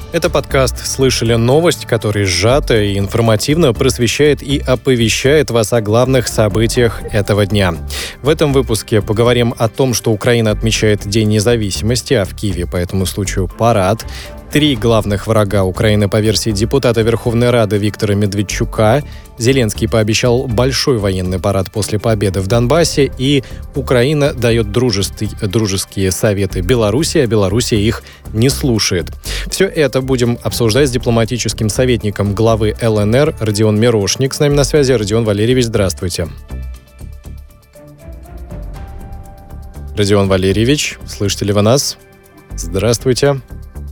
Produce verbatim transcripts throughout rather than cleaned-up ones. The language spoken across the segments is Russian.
Это подкаст «Слышали новость», который сжато и информативно просвещает и оповещает вас о главных событиях этого дня. В этом выпуске поговорим о том, что Украина отмечает День независимости, а в Киеве по этому случаю парад. Три главных врага Украины по версии депутата Верховной Рады Виктора Медведчука. Зеленский пообещал большой военный парад после победы в Донбассе. И Украина дает дружеские советы Беларуси, а Белоруссия их не слушает. Все это будем обсуждать с дипломатическим советником главы эл эн эр Родион Мирошник. С нами на связи. Родион Валерьевич, здравствуйте. Родион Валерьевич, слышите ли вы нас? Здравствуйте.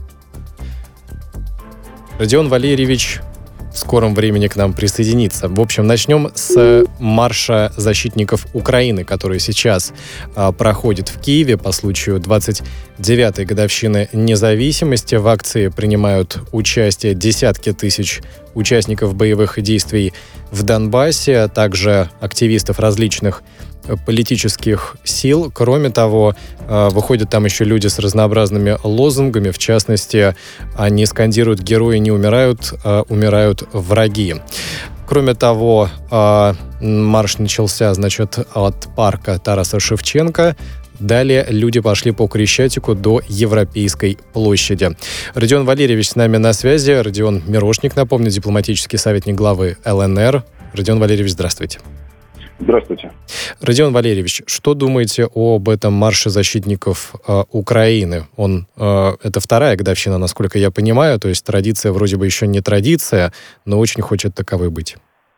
Родион Валерьевич в скором времени к нам присоединится. В общем, начнем с марша защитников Украины, который сейчас а, проходит в Киеве по случаю двадцать девятой годовщины независимости. В акции принимают участие десятки тысяч участников боевых действий в Донбассе, а также активистов различных политических сил. Кроме того, выходят там еще люди с разнообразными лозунгами. В частности, они скандируют «Герои не умирают, а умирают враги». Кроме того, марш начался, значит, от парка Тараса Шевченко. Далее люди пошли по Крещатику до Европейской площади. Родион Валерьевич с нами на связи. Родион Мирошник, напомню, дипломатический советник главы эл эн эр. Родион Валерьевич, здравствуйте. Здравствуйте. Родион Валерьевич, что думаете об этом марше защитников э, Украины? Он, э, это вторая годовщина, насколько я понимаю, то есть традиция вроде бы еще не традиция, но очень хочет таковой быть.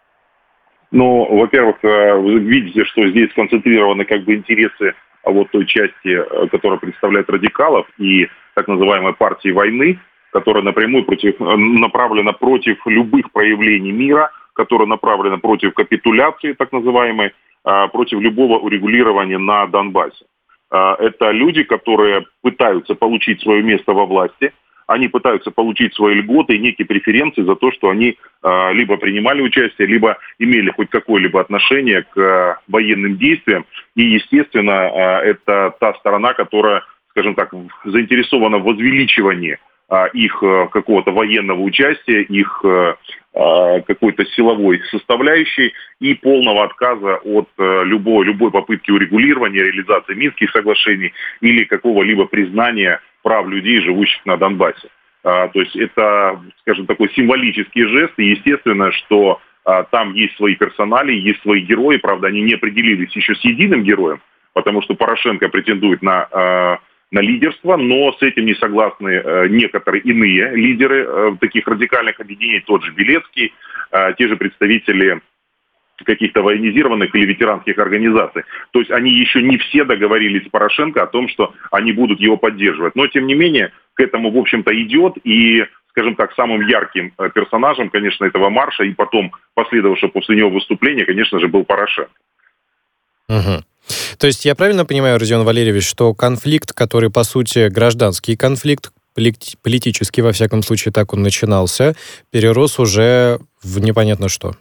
Ну, во-первых, вы видите, что здесь сконцентрированы как бы интересы вот той части, которая представляет радикалов и так называемой партии войны, которая напрямую против, направлена против любых проявлений мира, которая направлена против капитуляции, так называемой, против любого урегулирования на Донбассе. Это люди, которые пытаются получить свое место во власти, они пытаются получить свои льготы и некие преференции за то, что они либо принимали участие, либо имели хоть какое-либо отношение к военным действиям. И, естественно, это та сторона, которая, скажем так, заинтересована в возвеличивании их какого-то военного участия, их какой-то силовой составляющей и полного отказа от любой, любой попытки урегулирования, реализации Минских соглашений или какого-либо признания прав людей, живущих на Донбассе. То есть это, скажем, такой символический жест, и естественно, что там есть свои персонали, есть свои герои, правда, они не определились еще с единым героем, потому что Порошенко претендует на... на лидерство, но с этим не согласны э, некоторые иные лидеры э, таких радикальных объединений, тот же Белецкий, э, те же представители каких-то военизированных или ветеранских организаций. То есть они еще не все договорились с Порошенко о том, что они будут его поддерживать. Но, тем не менее, к этому, в общем-то, идет. И, скажем так, самым ярким э, персонажем, конечно, этого марша и потом последовавшего после него выступления, конечно же, был Порошенко. Угу. То есть я правильно понимаю, Родион Валерьевич, что конфликт, который, по сути, гражданский конфликт, политический, во всяком случае, так он начинался, перерос уже в непонятно что?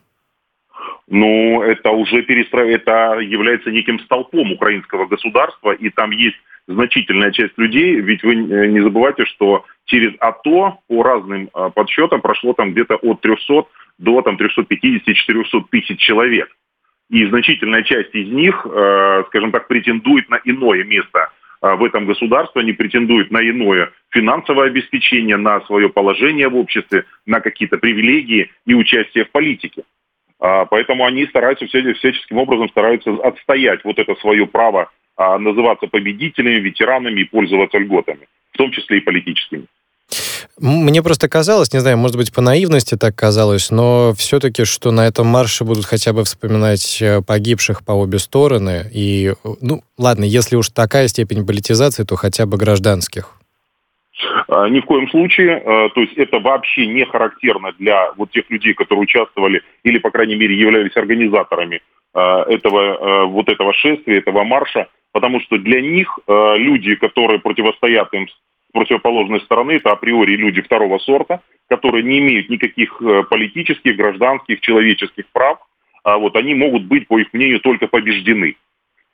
Ну, это уже перестро... это является неким столпом украинского государства, и там есть значительная часть людей, ведь вы не забывайте, что через АТО по разным подсчетам прошло там где-то от трехсот до там трехсот пятидесяти - четырехсот тысяч человек. И значительная часть из них, э, скажем так, претендует на иное место э, в этом государстве, они претендуют на иное финансовое обеспечение, на свое положение в обществе, на какие-то привилегии и участие в политике. Э, поэтому они стараются всяческим образом стараются отстоять вот это свое право э, называться победителями, ветеранами и пользоваться льготами, в том числе и политическими. Мне просто казалось, не знаю, может быть, по наивности так казалось, но все-таки, что на этом марше будут хотя бы вспоминать погибших по обе стороны. И, ну, ладно, если уж такая степень политизации, то хотя бы гражданских. Ни в коем случае. То есть это вообще не характерно для вот тех людей, которые участвовали или, по крайней мере, являлись организаторами этого, вот этого шествия, этого марша. Потому что для них люди, которые противостоят им с противоположной стороны, это априори люди второго сорта, которые не имеют никаких политических, гражданских, человеческих прав. А вот они могут быть, по их мнению, только побеждены.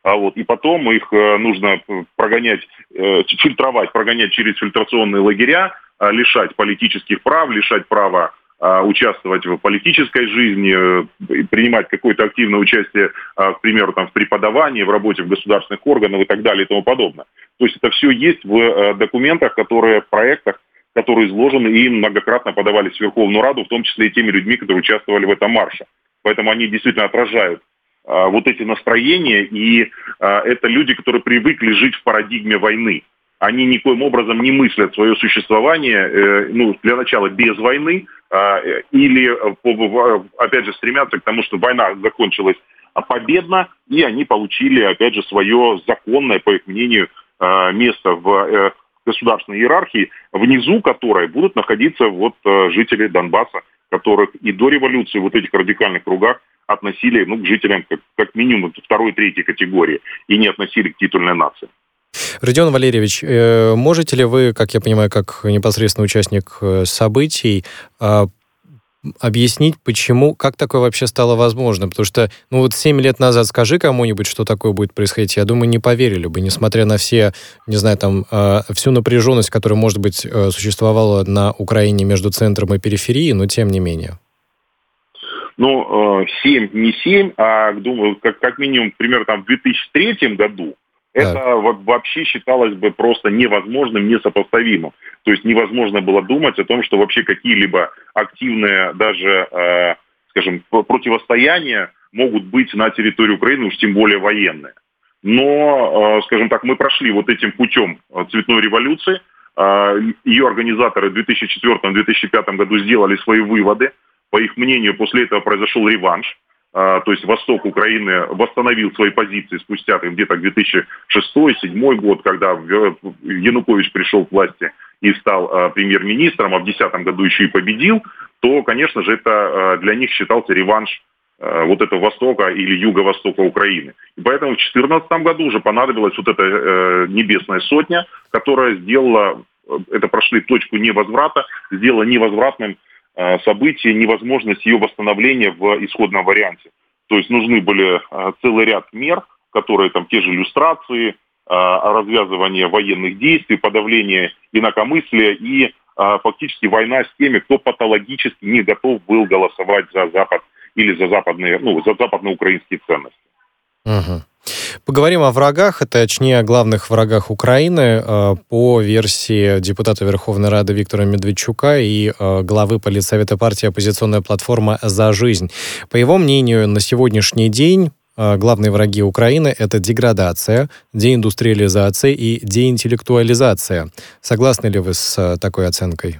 А вот, и потом их э, нужно прогонять, э, фильтровать, прогонять через фильтрационные лагеря, э, лишать политических прав, лишать права э, участвовать в политической жизни, э, принимать какое-то активное участие, э, к примеру, там, в преподавании, в работе в государственных органах и так далее и тому подобное. То есть это все есть в э, документах, которые, в проектах, которые изложены и многократно подавались в Верховную Раду, в том числе и теми людьми, которые участвовали в этом марше. Поэтому они действительно отражают вот эти настроения, и а, это люди, которые привыкли жить в парадигме войны. Они никоим образом не мыслят свое существование, э, ну, для начала без войны, э, или, опять же, стремятся к тому, чтобы война закончилась победно, и они получили, опять же, свое законное, по их мнению, э, место в э, государственной иерархии, внизу которой будут находиться вот э, жители Донбасса, которых и до революции вот этих радикальных кругах относили, ну, к жителям как, как минимум второй, третьей категории и не относили к титульной нации. Родион Валерьевич, э, можете ли вы, как я понимаю, как непосредственный участник событий, э, объяснить, почему, как такое вообще стало возможно? Потому что, ну вот семь лет назад скажи кому-нибудь, что такое будет происходить, я думаю, не поверили бы, несмотря на все, не знаю, там, э, всю напряженность, которая, может быть, э, существовала на Украине между центром и периферией, но тем не менее. Ну, семь, не семь, а, думаю, как, как минимум, примерно там в две тысячи третьем году это так. вообще считалось бы просто невозможным, несопоставимым. То есть невозможно было думать о том, что вообще какие-либо активные даже, э, скажем, противостояния могут быть на территории Украины, уж тем более военные. Но, э, скажем так, мы прошли вот этим путем цветной революции. Э, ее организаторы в две тысячи четвёртом - две тысячи пятом году сделали свои выводы. По их мнению, после этого произошел реванш, а, то есть восток Украины восстановил свои позиции спустя там, где-то две тысячи шестой - две тысячи седьмой год, когда Янукович пришел к власти и стал а, премьер-министром, а в две тысячи десятом году еще и победил, то, конечно же, это а, для них считался реванш а, вот этого востока или юго-востока Украины. И поэтому в две тысячи четырнадцатом году уже понадобилась вот эта э, небесная сотня, которая сделала, это прошли точку невозврата, сделала невозвратным событие, невозможность ее восстановления в исходном варианте. То есть нужны были целый ряд мер, которые там те же иллюстрации, развязывание военных действий, подавление инакомыслия и фактически война с теми, кто патологически не готов был голосовать за Запад или за западные, ну, за западноукраинские ценности. Угу. Поговорим о врагах, а точнее о главных врагах Украины по версии депутата Верховной Рады Виктора Медведчука и главы Политсовета партии «Оппозиционная платформа «За жизнь». По его мнению, на сегодняшний день главные враги Украины — это деградация, деиндустриализация и деинтеллектуализация. Согласны ли вы с такой оценкой?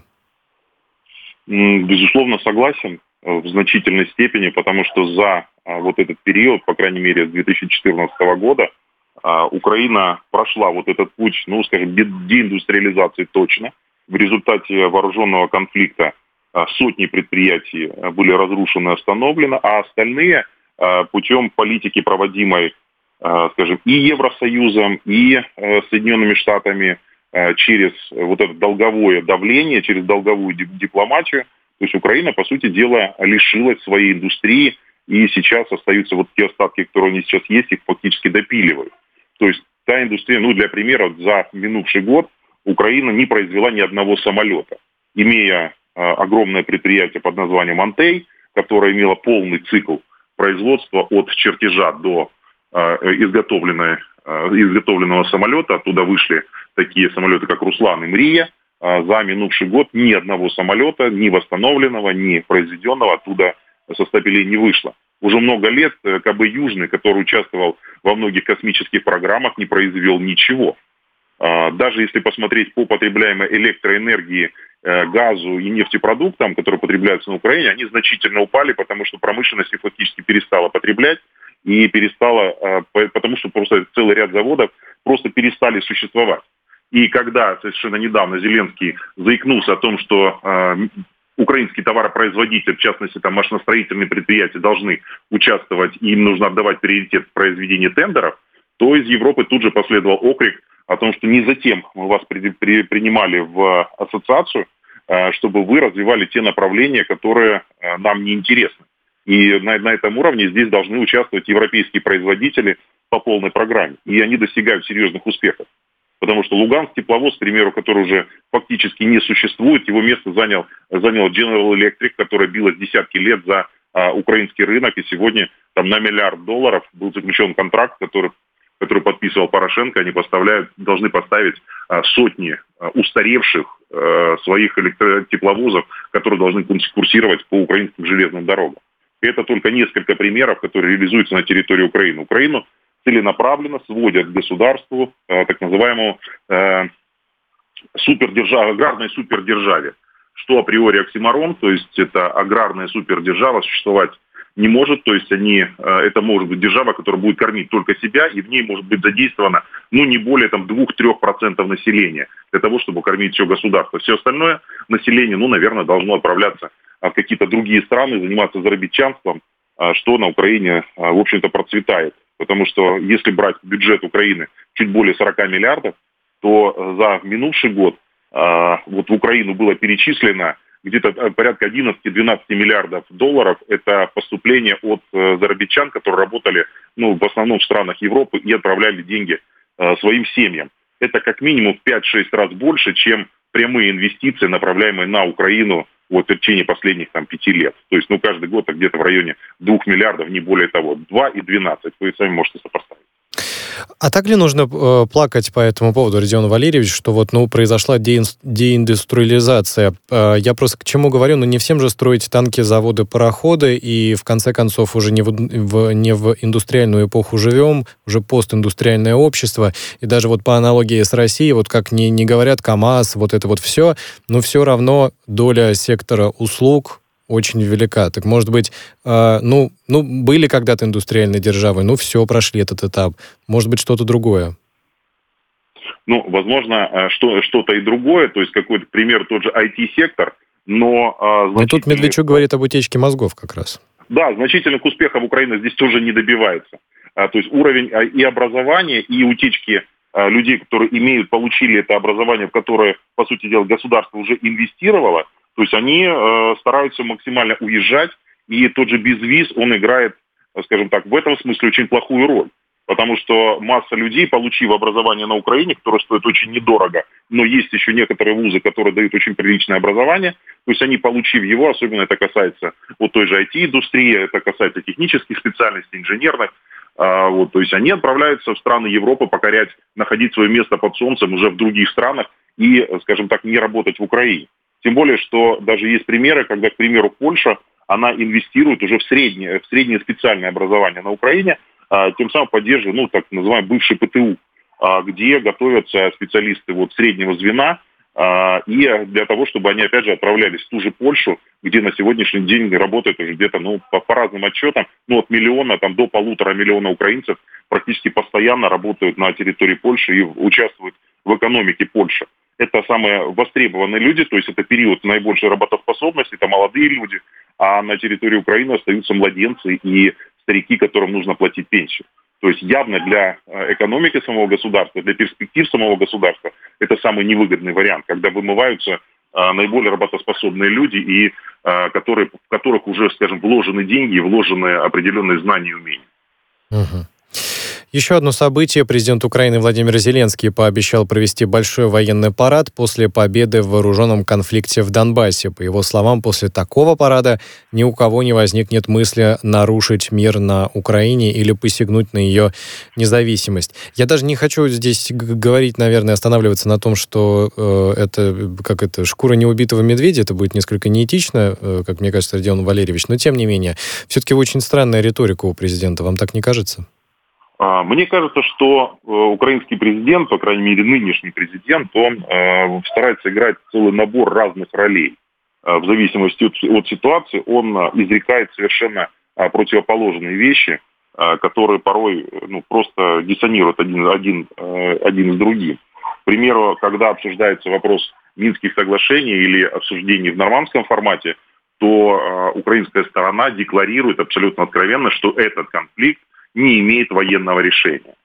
Безусловно, согласен в значительной степени, потому что за вот этот период, по крайней мере, с две тысячи четырнадцатого года, Украина прошла вот этот путь, ну, скажем, деиндустриализации точно. В результате вооруженного конфликта сотни предприятий были разрушены, остановлены, а остальные путем политики, проводимой, скажем, и Евросоюзом, и Соединенными Штатами, через вот это долговое давление, через долговую дипломатию, то есть Украина, по сути дела, лишилась своей индустрии, и сейчас остаются вот те остатки, которые у них сейчас есть, их фактически допиливают. То есть та индустрия, ну, для примера, за минувший год Украина не произвела ни одного самолета, имея э, огромное предприятие под названием «Антей», которое имело полный цикл производства от чертежа до э, изготовленной, э, изготовленного самолета. Оттуда вышли такие самолеты, как «Руслан» и «Мрия». За минувший год ни одного самолета, ни восстановленного, ни произведенного оттуда со стапелей не вышло. Уже много лет КБ «Южный», который участвовал во многих космических программах, не произвел ничего. Даже если посмотреть по потребляемой электроэнергии, газу и нефтепродуктам, которые потребляются на Украине, они значительно упали, потому что промышленность их фактически перестала потреблять и перестала, потому что просто целый ряд заводов просто перестали существовать. И когда совершенно недавно Зеленский заикнулся о том, что э, украинские товаропроизводители, в частности, там машиностроительные предприятия, должны участвовать и им нужно отдавать приоритет в произведении тендеров, то из Европы тут же последовал окрик о том, что не затем мы вас при, при, принимали в ассоциацию, э, чтобы вы развивали те направления, которые э, нам не интересны. И на, на этом уровне здесь должны участвовать европейские производители по полной программе. И они достигают серьезных успехов. Потому что Луганск тепловоз, к примеру, который уже фактически не существует, его место занял, занял General Electric, которая билась десятки лет за а, украинский рынок. И сегодня там на миллиард долларов был заключен контракт, который, который подписывал Порошенко. Они поставляют, должны поставить а, сотни а, устаревших а, своих электротепловозов, которые должны курсировать по украинским железным дорогам. И это только несколько примеров, которые реализуются на территории Украины. Украину целенаправленно сводят к государству, э, так называемому э, супердержаве, аграрной супердержаве, что априори оксиморон, то есть это аграрная супердержава существовать не может, то есть они, э, это может быть держава, которая будет кормить только себя, и в ней может быть задействовано, ну, не более там двух-трёх процентов населения для того, чтобы кормить все государство. Все остальное население, ну, наверное, должно отправляться в какие-то другие страны, заниматься зарабичанством, э, что на Украине, э, в общем-то, процветает. Потому что если брать бюджет Украины чуть более сорок миллиардов, то за минувший год э, вот в Украину было перечислено где-то порядка одиннадцать-двенадцать миллиардов долларов. Это поступление от э, зарабичан, которые работали ну, в основном в странах Европы и отправляли деньги э, своим семьям. Это как минимум в пять-шесть раз больше, чем прямые инвестиции, направляемые на Украину вот, в течение последних там, пяти лет. То есть ну, каждый год где-то в районе двух миллиардов, не более того. два и двенадцать. Вы сами можете сопоставить. А так ли нужно э, плакать по этому поводу, Родион Валерьевич, что вот, ну, произошла деин- деиндустриализация? Э, я просто к чему говорю, ну, не всем же строить танки, заводы, пароходы, и в конце концов уже не в, в, не в индустриальную эпоху живем, уже постиндустриальное общество, и даже вот по аналогии с Россией, вот как не, не говорят КАМАЗ, вот это вот все, но все равно доля сектора услуг очень велика. Так, может быть, э, ну, ну, были когда-то индустриальные державы, ну, все, прошли этот этап. Может быть, что-то другое? Ну, возможно, что, что-то и другое. То есть, какой-то, к примеру, тот же ай ти-сектор, но... Э, но тут Медведчук говорит об утечке мозгов как раз. Да, значительных успехов Украина здесь тоже не добивается. А, то есть, уровень а, и образования, и утечки а, людей, которые имеют, получили это образование, в которое, по сути дела, государство уже инвестировало, то есть они э, стараются максимально уезжать, и тот же безвиз, он играет, скажем так, в этом смысле очень плохую роль. Потому что масса людей, получив образование на Украине, которое стоит очень недорого, но есть еще некоторые вузы, которые дают очень приличное образование, то есть они, получив его, особенно это касается вот той же ай ти-индустрии, это касается технических специальностей, инженерных, э, вот, то есть они отправляются в страны Европы покорять, находить свое место под солнцем уже в других странах и, скажем так, не работать в Украине. Тем более, что даже есть примеры, когда, к примеру, Польша, она инвестирует уже в среднее, в среднее специальное образование на Украине, а, тем самым поддерживая, ну, так называемый бывший ПТУ, а, где готовятся специалисты вот, среднего звена, а, и для того, чтобы они, опять же, отправлялись в ту же Польшу, где на сегодняшний день работают уже где-то, ну, по, по разным отчетам, ну, от миллиона там, до полутора миллиона украинцев практически постоянно работают на территории Польши и участвуют в экономике Польши. Это самые востребованные люди, то есть это период наибольшей работоспособности, это молодые люди, а на территории Украины остаются младенцы и старики, которым нужно платить пенсию. То есть явно для экономики самого государства, для перспектив самого государства это самый невыгодный вариант, когда вымываются наиболее работоспособные люди, и которые, в которых уже, скажем, вложены деньги, вложены определенные знания и умения. Угу. Еще одно событие. Президент Украины Владимир Зеленский пообещал провести большой военный парад после победы в вооруженном конфликте в Донбассе. По его словам, после такого парада ни у кого не возникнет мысли нарушить мир на Украине или посягнуть на ее независимость. Я даже не хочу здесь говорить, наверное, останавливаться на том, что э, это, как это, шкура неубитого медведя. Это будет несколько неэтично, э, как мне кажется, Родион Валерьевич. Но, тем не менее, все-таки очень странная риторика у президента. Вам так не кажется? Мне кажется, что украинский президент, по крайней мере нынешний президент, он э, старается играть целый набор разных ролей. Э, в зависимости от, от ситуации он изрекает совершенно э, противоположные вещи, э, которые порой ну, просто диссонируют один, один, э, один с другим. К примеру, когда обсуждается вопрос Минских соглашений или обсуждений в нормандском формате, то э, украинская сторона декларирует абсолютно откровенно, что этот конфликт не имеет военного решения.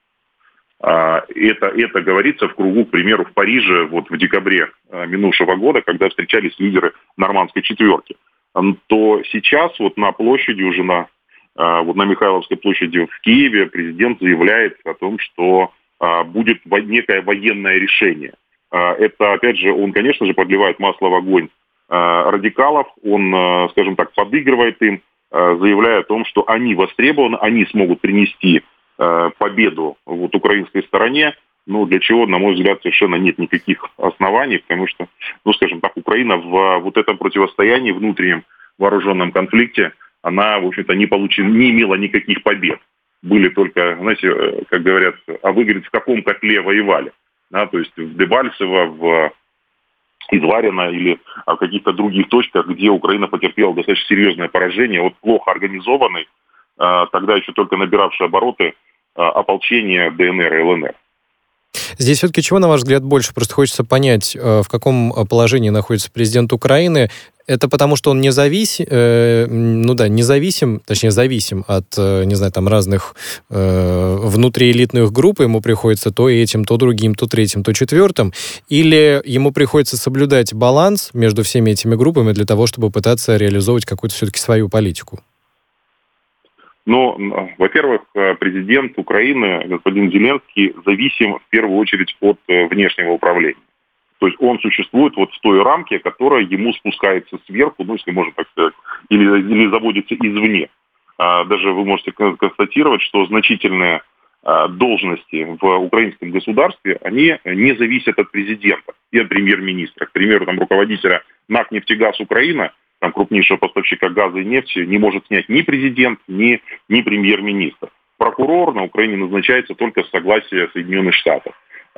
Это, это говорится в кругу, к примеру, в Париже вот в декабре минувшего года, когда встречались лидеры нормандской четверки. то сейчас вот на площади, уже на, вот на Михайловской площади в Киеве президент заявляет о том, что будет некое военное решение. Это, опять же, он, конечно же, подливает масло в огонь радикалов, он, скажем так, подыгрывает им, заявляя о том, что они востребованы, они смогут принести победу вот украинской стороне, но для чего, на мой взгляд, совершенно нет никаких оснований, потому что, ну, скажем так, Украина в вот этом противостоянии, внутреннем вооруженном конфликте, она, в общем-то, не получила, не имела никаких побед. Были только, знаете, как говорят, а вы, говорит, в каком котле воевали? Да, то есть в Дебальцево, в Изварено или в каких-то других точках, где Украина потерпела достаточно серьезное поражение от плохо организованной, тогда еще только набиравшей обороты, ополчения ДНР и ЛНР. Здесь все-таки чего, на ваш взгляд, больше? Просто хочется понять, в каком положении находится президент Украины. Это потому, что он независим, э, ну да, независим, точнее, зависим от, не знаю, там разных э, внутриэлитных групп, ему приходится то этим, то другим, то третьим, то четвертым, или ему приходится соблюдать баланс между всеми этими группами для того, чтобы пытаться реализовывать какую-то все-таки свою политику? Но, во-первых, президент Украины, господин Зеленский, зависим в первую очередь от внешнего управления. То есть он существует вот в той рамке, которая ему спускается сверху, ну, если можно так сказать, или, или заводится извне. А, даже вы можете констатировать, что значительные а, должности в украинском государстве, они не зависят от президента и от премьер-министра. К примеру, там, руководителя НАК «Нефтегаз Украина», там, крупнейшего поставщика газа и нефти, не может снять ни президент, ни, ни премьер-министр. Прокурор на Украине назначается только с согласия Соединенных Штатов.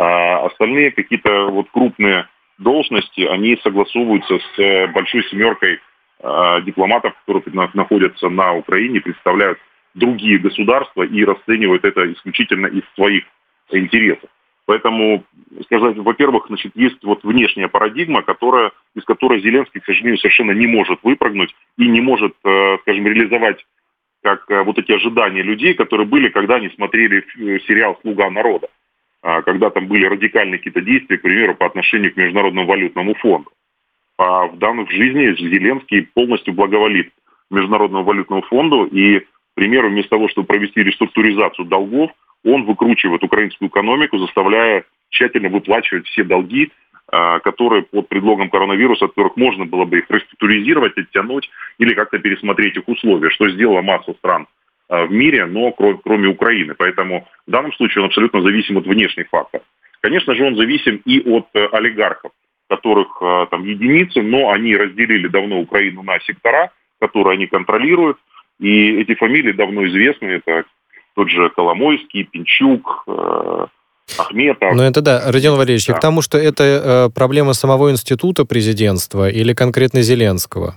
А остальные какие-то вот крупные должности, они согласовываются с большой семеркой а, дипломатов, которые находятся на Украине, представляют другие государства и расценивают это исключительно из своих интересов. Поэтому, сказать, во-первых, значит, есть вот внешняя парадигма, которая, из которой Зеленский, к сожалению, совершенно не может выпрыгнуть и не может, скажем, реализовать как вот эти ожидания людей, которые были, когда они смотрели сериал «Слуга народа», когда там были радикальные какие-то действия, к примеру, по отношению к Международному валютному фонду. А в данной жизни Зеленский полностью благоволит Международному валютному фонду и, к примеру, вместо того, чтобы провести реструктуризацию долгов, он выкручивает украинскую экономику, заставляя тщательно выплачивать все долги, которые под предлогом коронавируса, от которых можно было бы их реструктуризировать, оттянуть или как-то пересмотреть их условия, что сделала масса стран в мире, но кроме Украины. Поэтому в данном случае он абсолютно зависим от внешних факторов. Конечно же, он зависим и от олигархов, которых там единицы, но они разделили давно Украину на сектора, которые они контролируют. И эти фамилии давно известны. Это тот же Коломойский, Пинчук, э, Ахметов. Ну это да, Родион Валерьевич, да. Я к тому, что это э, проблема самого института президентства или конкретно Зеленского?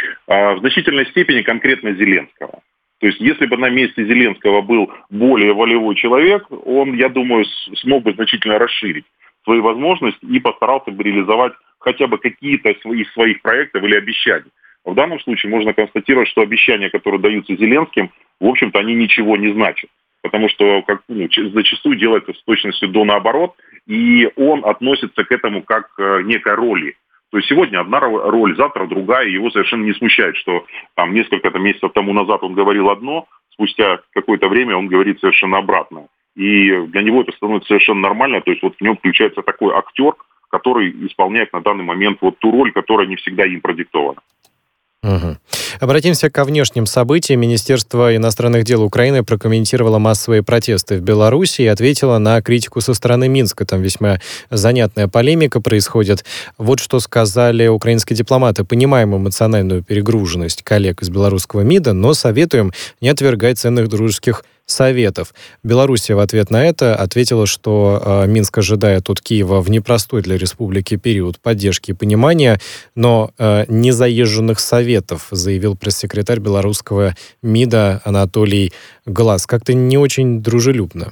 А, в значительной степени конкретно Зеленского. То есть, если бы на месте Зеленского был более волевой человек, он, я думаю, смог бы значительно расширить свои возможности и постарался бы реализовать хотя бы какие-то свои, своих проектов или обещаний. В данном случае можно констатировать, что обещания, которые даются Зеленским, в общем-то, они ничего не значат. Потому что как, ну, зачастую делается с точностью до наоборот, и он относится к этому как к некой роли. То есть сегодня одна роль, завтра другая, и его совершенно не смущает, что там несколько месяцев тому назад он говорил одно, спустя какое-то время он говорит совершенно обратное. И для него это становится совершенно нормально, то есть вот в нем включается такой актер, который исполняет на данный момент вот ту роль, которая не всегда им продиктована. Угу. Обратимся ко внешним событиям. Министерство иностранных дел Украины прокомментировало массовые протесты в Беларуси и ответило на критику со стороны Минска. Там весьма занятная полемика происходит. Вот что сказали украинские дипломаты. Понимаем эмоциональную перегруженность коллег из белорусского МИДа, но советуем не отвергать ценных дружеских советов. Белоруссия в ответ на это ответила, что э, Минск ожидает от Киева в непростой для республики период поддержки и понимания, но э, незаезженных советов, заявил пресс-секретарь белорусского МИДа Анатолий Глаз. Как-то не очень дружелюбно.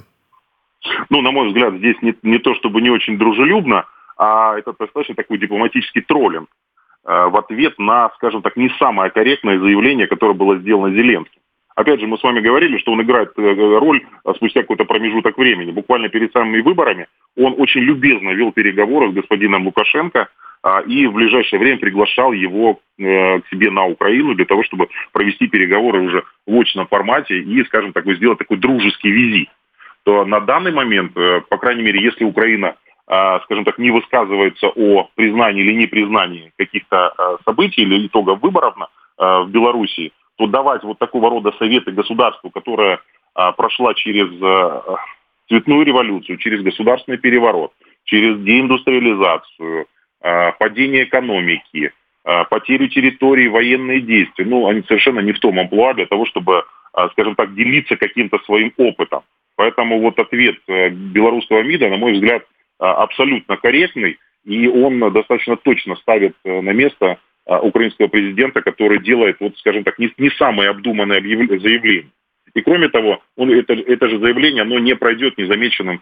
Ну, на мой взгляд, здесь не, не то чтобы не очень дружелюбно, а это достаточно такой дипломатический троллинг э, в ответ на, скажем так, не самое корректное заявление, которое было сделано Зеленским. Опять же, мы с вами говорили, что он играет роль спустя какой-то промежуток времени. Буквально перед самыми выборами он очень любезно вел переговоры с господином Лукашенко, и в ближайшее время приглашал его к себе на Украину для того, чтобы провести переговоры уже в очном формате и, скажем так, сделать такой дружеский визит. То на данный момент, по крайней мере, если Украина, скажем так, не высказывается о признании или непризнании каких-то событий или итогов выборов в Беларуси, то давать вот такого рода советы государству, которое прошла через цветную революцию, через государственный переворот, через деиндустриализацию, падение экономики, потерю территории, военные действия. Ну, они совершенно не в том амплуа для того, чтобы, скажем так, делиться каким-то своим опытом. Поэтому вот ответ белорусского МИДа, на мой взгляд, абсолютно корректный, и он достаточно точно ставит на место украинского президента, который делает, вот, скажем так, не, не самые обдуманные заявления. И кроме того, он, это, это же заявление, оно не пройдет незамеченным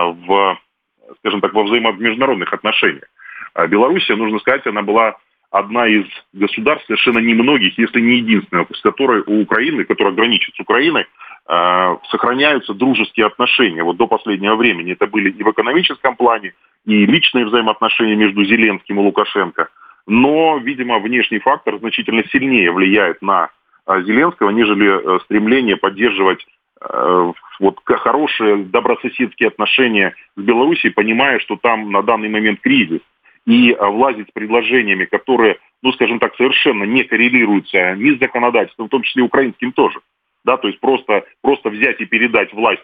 в, скажем так, во взаимо- в международных отношениях. Белоруссия, нужно сказать, она была одна из государств, совершенно немногих, если не единственная, с которой у Украины, которая граничит с Украиной, э, сохраняются дружеские отношения. Вот до последнего времени это были и в экономическом плане, и личные взаимоотношения между Зеленским и Лукашенко. Но, видимо, внешний фактор значительно сильнее влияет на э, Зеленского, нежели э, стремление поддерживать э, вот хорошие добрососедские отношения с Белоруссией, понимая, что там на данный момент кризис. И влазить с предложениями, которые, ну, скажем так, совершенно не коррелируются ни с законодательством, в том числе и украинским тоже. Да, то есть просто, просто взять и передать власть,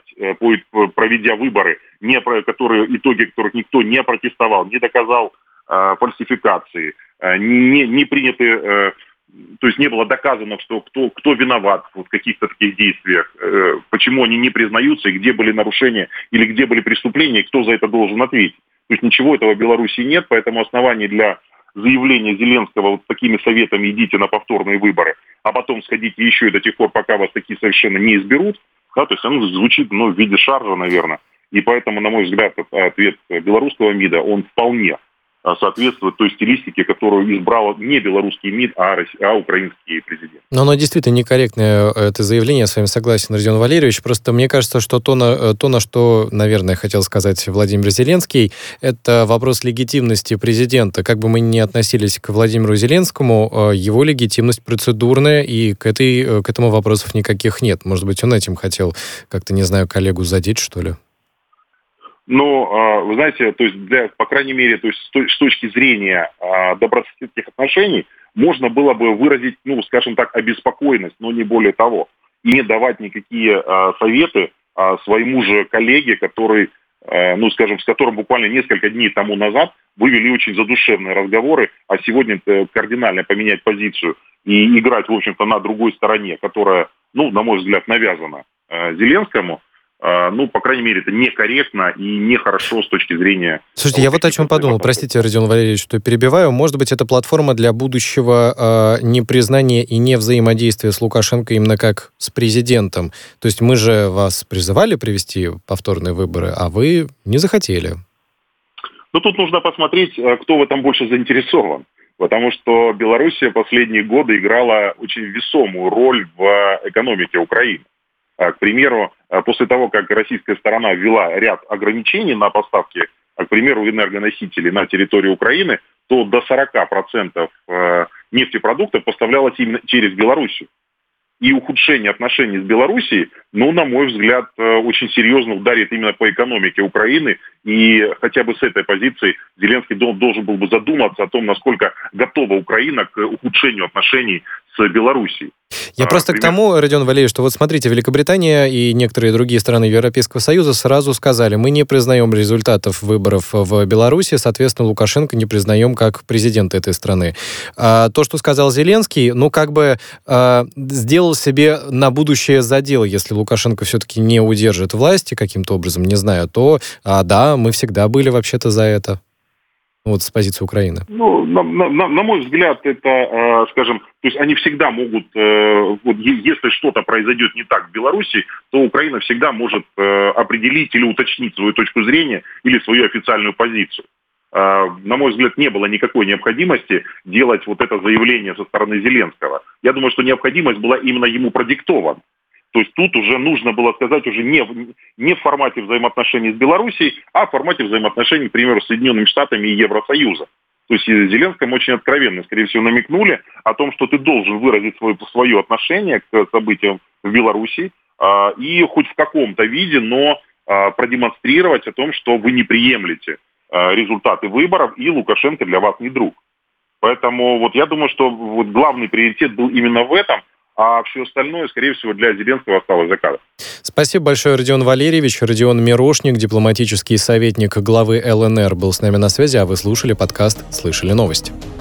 проведя выборы, не, которые, итоги которых никто не протестовал, не доказал э, фальсификации, э, не, не приняты, э, то есть не было доказано, что кто, кто виноват в каких-то таких действиях, э, почему они не признаются, и где были нарушения, или где были преступления, и кто за это должен ответить. То есть ничего этого в Беларуси нет, поэтому оснований для заявления Зеленского вот такими советами идите на повторные выборы, а потом сходите еще и до тех пор, пока вас такие совершенно не изберут, да, то есть оно звучит, ну, в виде шаржа, наверное. И поэтому, на мой взгляд, ответ белорусского МИДа, он вполне соответствует той стилистике, которую избрал не белорусский МИД, а, а украинский президент. Но оно действительно некорректное, это заявление, я с вами согласен, Родион Валерьевич. Просто мне кажется, что то, на, то, на что, наверное, хотел сказать Владимир Зеленский, это вопрос легитимности президента. Как бы мы ни относились к Владимиру Зеленскому, его легитимность процедурная, и к, этой, к этому вопросов никаких нет. Может быть, он этим хотел как-то, не знаю, коллегу задеть, что ли? Но, вы знаете, то есть для, по крайней мере, то есть с точки зрения добрососедских отношений можно было бы выразить, ну, скажем так, обеспокоенность, но не более того, и не давать никакие советы своему же коллеге, который, ну, скажем, с которым буквально несколько дней тому назад вывели очень задушевные разговоры, а сегодня кардинально поменять позицию и играть, в общем-то, на другой стороне, которая, ну, на мой взгляд, навязана Зеленскому. Ну, по крайней мере, это некорректно и нехорошо с точки зрения... Слушайте, я вот о чем подумал. Простите, Родион Валерьевич, что перебиваю. Может быть, это платформа для будущего э, непризнания и не взаимодействия с Лукашенко именно как с президентом. То есть мы же вас призывали провести повторные выборы, а вы не захотели. Ну, тут нужно посмотреть, кто в этом больше заинтересован. Потому что Белоруссия последние годы играла очень весомую роль в экономике Украины. К примеру, после того, как российская сторона ввела ряд ограничений на поставки, к примеру, энергоносителей на территорию Украины, то до сорок процентов нефтепродуктов поставлялось именно через Белоруссию. И ухудшение отношений с Белоруссией, ну, на мой взгляд, очень серьезно ударит именно по экономике Украины. И хотя бы с этой позиции Зеленский должен был бы задуматься о том, насколько готова Украина к ухудшению отношений с Белоруссией. Я а, просто пример... к тому, Родион Валерьевич, что вот смотрите, Великобритания и некоторые другие страны Европейского Союза сразу сказали, мы не признаем результатов выборов в Беларуси, соответственно, Лукашенко не признаем как президента этой страны. А, то, что сказал Зеленский, ну, как бы а, сделал себе на будущее задел, если Лукашенко все-таки не удержит власти каким-то образом, не знаю, то, а, да, мы всегда были вообще-то за это. Вот с позиции Украины. Ну, на, на, на мой взгляд, это, э, скажем, то есть они всегда могут, э, вот, если что-то произойдет не так в Беларуси, то Украина всегда может э, определить или уточнить свою точку зрения или свою официальную позицию. Э, на мой взгляд, не было никакой необходимости делать вот это заявление со стороны Зеленского. Я думаю, что необходимость была именно ему продиктована. То есть тут уже нужно было сказать уже не в, не в формате взаимоотношений с Белоруссией, а в формате взаимоотношений, к примеру, с Соединенными Штатами и Евросоюзом. То есть Зеленскому очень откровенно, скорее всего, намекнули о том, что ты должен выразить свое, свое отношение к событиям в Беларуси э, и хоть в каком-то виде, но э, продемонстрировать о том, что вы не приемлете э, результаты выборов и Лукашенко для вас не друг. Поэтому вот я думаю, что вот главный приоритет был именно в этом, а все остальное, скорее всего, для Зеленского осталось за кадром. Спасибо большое, Родион Валерьевич. Родион Мирошник, дипломатический советник главы ЛНР, был с нами на связи, а вы слушали подкаст «Слышали новости».